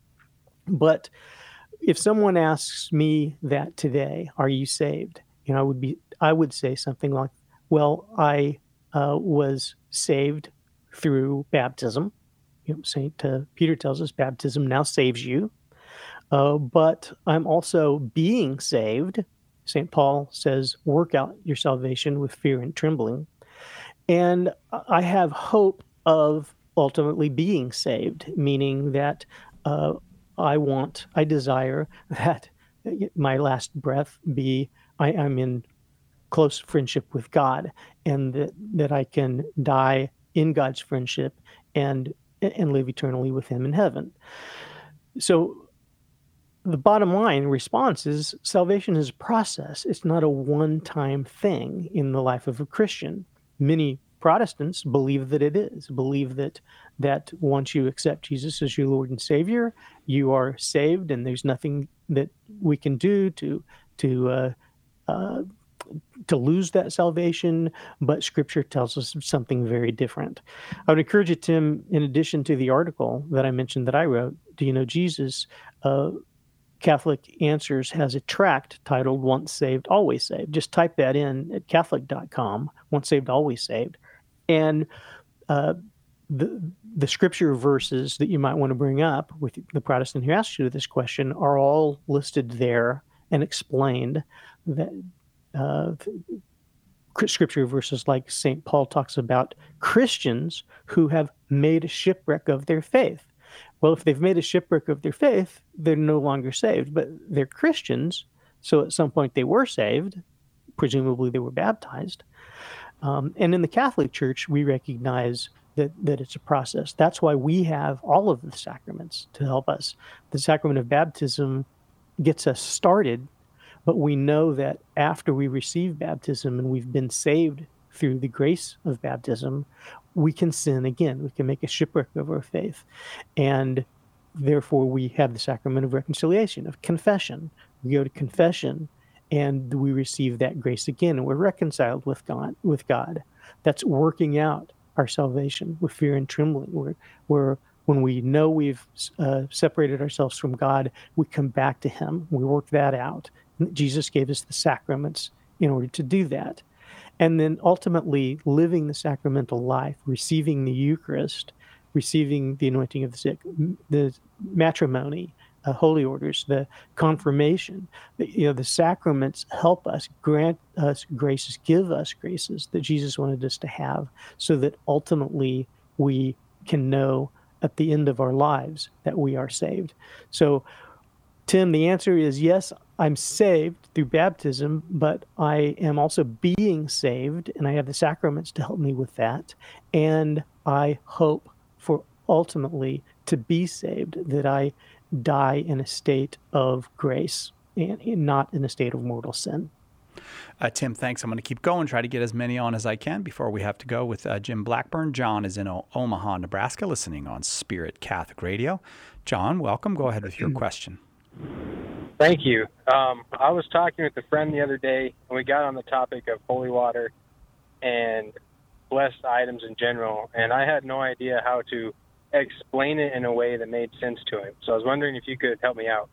Speaker 2: But if someone asks me that today, "Are you saved?" You know, I would be I would say something like, "Well, I." Uh, was saved through baptism. You know, Saint uh, Peter tells us baptism now saves you. Uh, but I'm also being saved. Saint Paul says, "Work out your salvation with fear and trembling." And I have hope of ultimately being saved, meaning that uh, I want, I desire that my last breath be, I, I'm in close friendship with God, and that, that I can die in God's friendship and and live eternally with him in heaven. So the bottom line response is salvation is a process. It's not a one-time thing in the life of a Christian. Many Protestants believe that it is, believe that that once you accept Jesus as your Lord and Savior, you are saved, and there's nothing that we can do to to uh, uh, to lose that salvation, but Scripture tells us something very different. I would encourage you, Tim, in addition to the article that I mentioned that I wrote, Do You Know Jesus? Uh, Catholic Answers has a tract titled Once Saved, Always Saved. Just type that in at Catholic dot com, Once Saved, Always Saved. And uh, the the Scripture verses that you might want to bring up with the Protestant who asks you this question are all listed there and explained. That uh, Scripture verses like Saint Paul talks about Christians who have made a shipwreck of their faith. Well, if they've made a shipwreck of their faith, they're no longer saved, but they're Christians, so at some point they were saved, presumably they were baptized. Um, and in the Catholic Church, we recognize that, that it's a process. That's why we have all of the sacraments to help us. The sacrament of baptism gets us started, but we know that after we receive baptism and we've been saved through the grace of baptism, we can sin again. We can make a shipwreck of our faith. And therefore, we have the sacrament of reconciliation, of confession. We go to confession, and we receive that grace again, and we're reconciled with God. With God, that's working out our salvation with fear and trembling. We're, we're when we know we've uh, separated ourselves from God, we come back to Him. We work that out. Jesus gave us the sacraments in order to do that. And then ultimately living the sacramental life, receiving the Eucharist, receiving the anointing of the sick, the matrimony, uh, holy orders, the confirmation. The, you know, the sacraments help us, grant us graces, give us graces that Jesus wanted us to have, so that ultimately we can know at the end of our lives that we are saved. So, Tim, the answer is yes, I'm saved through baptism, but I am also being saved, and I have the sacraments to help me with that. And I hope for ultimately to be saved, that I die in a state of grace and not in a state of mortal sin.
Speaker 1: Uh, Tim, thanks. I'm going to keep going, try to get as many on as I can before we have to go with uh, Jim Blackburn. John is in o- Omaha, Nebraska, listening on Spirit Catholic Radio. John, welcome. Go ahead with your question.
Speaker 16: Thank you. Um, I was talking with a friend the other day, and we got on the topic of holy water and blessed items in general, and I had no idea how to explain it in a way that made sense to him. So I was wondering if you could help me out.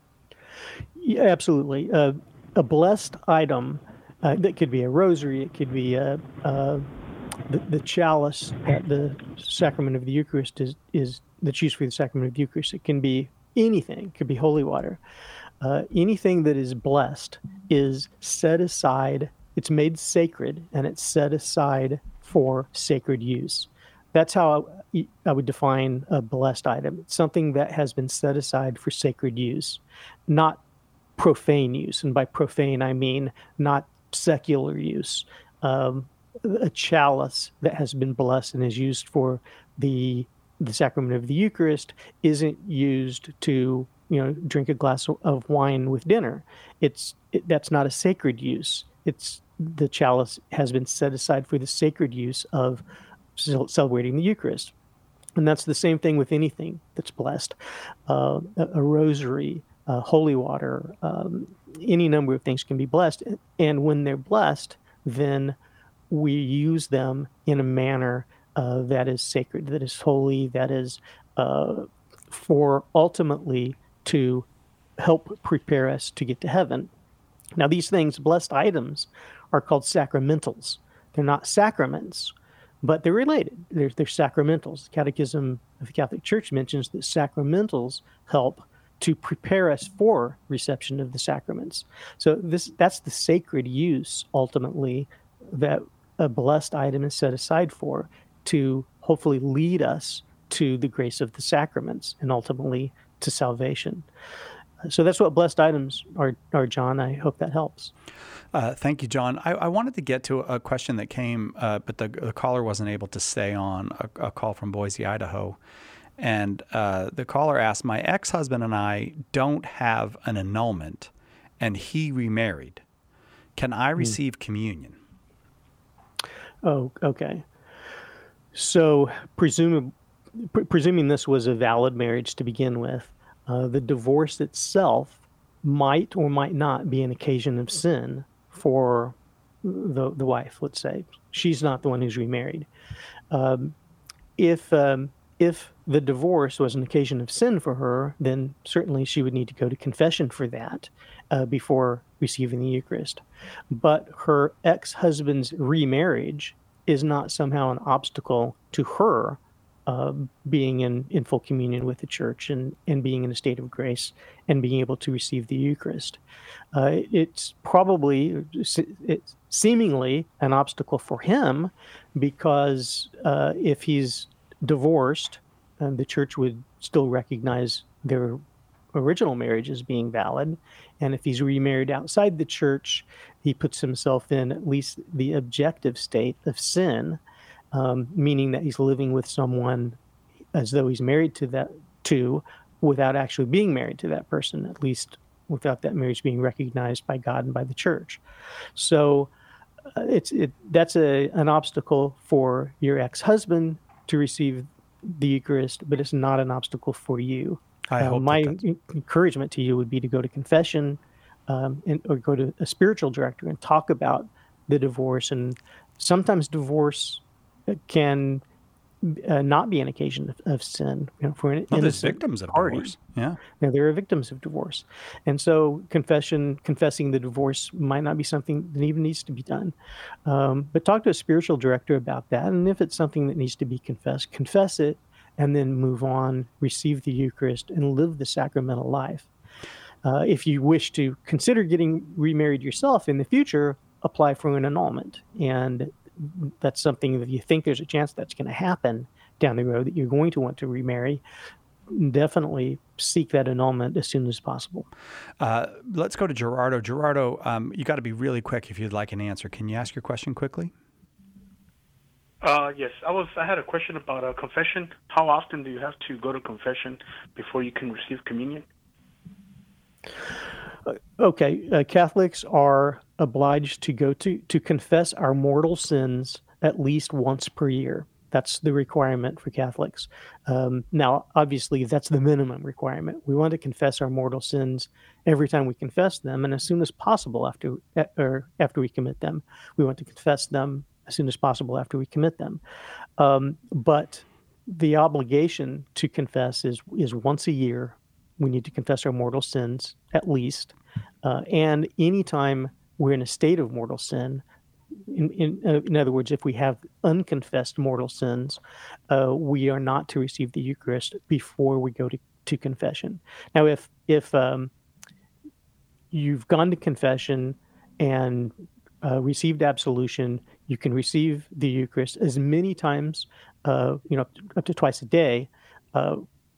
Speaker 2: Yeah, absolutely. Uh, a blessed item, uh, that could be a rosary, it could be a, uh, the, the chalice that the sacrament of the Eucharist is, is that's used for the sacrament of the Eucharist. It can be anything. It could be holy water. Uh, anything that is blessed is set aside, it's made sacred, and it's set aside for sacred use. That's how I, I would define a blessed item. It's something that has been set aside for sacred use, not profane use. And by profane, I mean not secular use. Um, a chalice that has been blessed and is used for the the sacrament of the Eucharist isn't used to, you know, drink a glass of wine with dinner. It's it, that's not a sacred use. It's the chalice has been set aside for the sacred use of celebrating the Eucharist. And that's the same thing with anything that's blessed. Uh, a, a rosary, uh, holy water, um, any number of things can be blessed. And when they're blessed, then we use them in a manner uh, that is sacred, that is holy, that is uh, for ultimately to help prepare us to get to heaven. Now, these things, blessed items, are called sacramentals. They're not sacraments, but they're related. They're, they're sacramentals. The Catechism of the Catholic Church mentions that sacramentals help to prepare us for reception of the sacraments. So this that's the sacred use, ultimately, that a blessed item is set aside for, to hopefully lead us to the grace of the sacraments and ultimately to salvation. So that's what blessed items are, are John. I hope that helps.
Speaker 1: Uh, thank you, John. I, I wanted to get to a question that came, uh, but the, the caller wasn't able to stay on, a, a call from Boise, Idaho. And uh, the caller asked, my ex-husband and I don't have an annulment, and he remarried. Can I receive mm. communion?
Speaker 2: Oh, okay. So presuming, pre- presuming this was a valid marriage to begin with, uh, the divorce itself might or might not be an occasion of sin for the the wife, let's say. She's not the one who's remarried. Um, if um, if the divorce was an occasion of sin for her, then certainly she would need to go to confession for that uh, before receiving the Eucharist. But her ex-husband's remarriage is not somehow an obstacle to her uh, being in, in full communion with the church and, and being in a state of grace and being able to receive the Eucharist. Uh, it's probably, it's seemingly an obstacle for him because uh, if he's divorced, uh, the church would still recognize their original marriage as being valid. And if he's remarried outside the church, he puts himself in at least the objective state of sin, um, meaning that he's living with someone as though he's married to that to, without actually being married to that person, at least without that marriage being recognized by God and by the church. So uh, it's it that's a an obstacle for your ex-husband to receive the Eucharist, but it's not an obstacle for you.
Speaker 1: I
Speaker 2: uh,
Speaker 1: hope
Speaker 2: my
Speaker 1: that
Speaker 2: encouragement to you would be to go to confession um, and or go to a spiritual director and talk about the divorce. And sometimes divorce can uh, not be an occasion of, of sin. You know, for an
Speaker 1: well, there's
Speaker 2: innocent
Speaker 1: victims of
Speaker 2: party.
Speaker 1: divorce. Yeah.
Speaker 2: Yeah, there are victims of divorce. And so confession, confessing the divorce might not be something that even needs to be done. Um, but talk to a spiritual director about that. And if it's something that needs to be confessed, confess it, and then move on, receive the Eucharist, and live the sacramental life. Uh, if you wish to consider getting remarried yourself in the future, apply for an annulment. And that's something that you think there's a chance that's going to happen down the road, that you're going to want to remarry, definitely seek that annulment as soon as possible.
Speaker 1: Uh, let's go to Gerardo. Gerardo, um, you got to be really quick if you'd like an answer. Can you ask your question quickly?
Speaker 17: Uh, yes, I was. I had a question about uh, confession. How often do you have to go to confession before you can receive communion?
Speaker 2: Uh, okay, uh, Catholics are obliged to go to to confess our mortal sins at least once per year. That's the requirement for Catholics. Um, now, obviously, that's the minimum requirement. We want to confess our mortal sins every time we confess them, and as soon as possible after or after we commit them. We want to confess them as soon as possible after we commit them. Um, but the obligation to confess is is once a year. We need to confess our mortal sins at least. Uh, and anytime we're in a state of mortal sin, in, in, uh, in other words, if we have unconfessed mortal sins, uh, we are not to receive the Eucharist before we go to, to confession. Now, if, if um, you've gone to confession and uh, received absolution, you can receive the Eucharist as many times, uh, you know, up to, up to twice a day, uh,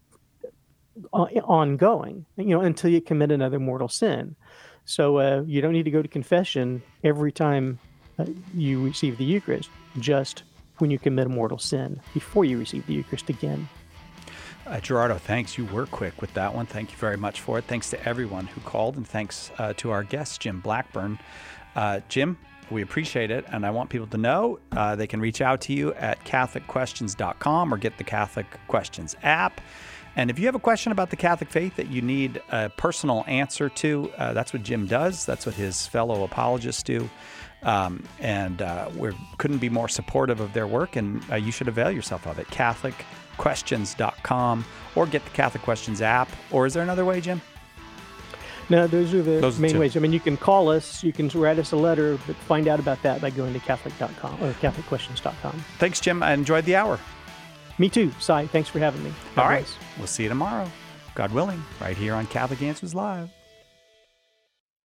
Speaker 2: ongoing, you know, until you commit another mortal sin. So uh, you don't need to go to confession every time uh, you receive the Eucharist, just when you commit a mortal sin before you receive the Eucharist again.
Speaker 1: Uh, Gerardo, thanks. You were quick with that one. Thank you very much for it. Thanks to everyone who called, and thanks uh, to our guest, Jim Blackburn. Uh, Jim, we appreciate it, and I want people to know uh, they can reach out to you at catholic questions dot com or get the Catholic Questions app. And if you have a question about the Catholic faith that you need a personal answer to, uh, that's what Jim does. That's what his fellow apologists do. Um, and uh, we couldn't be more supportive of their work, and uh, you should avail yourself of it. catholic questions dot com or get the Catholic Questions app. Or is there another way, Jim?
Speaker 2: No, those are the
Speaker 1: those
Speaker 2: main
Speaker 1: two.
Speaker 2: ways. I mean, you can call us, you can write us a letter, but find out about that by going to catholic dot com or catholic questions dot com.
Speaker 1: Thanks, Jim. I enjoyed the hour.
Speaker 2: Me too, Cy. Thanks for having me. God
Speaker 1: All
Speaker 2: bless.
Speaker 1: right. We'll see you tomorrow, God willing, right here on Catholic Answers Live.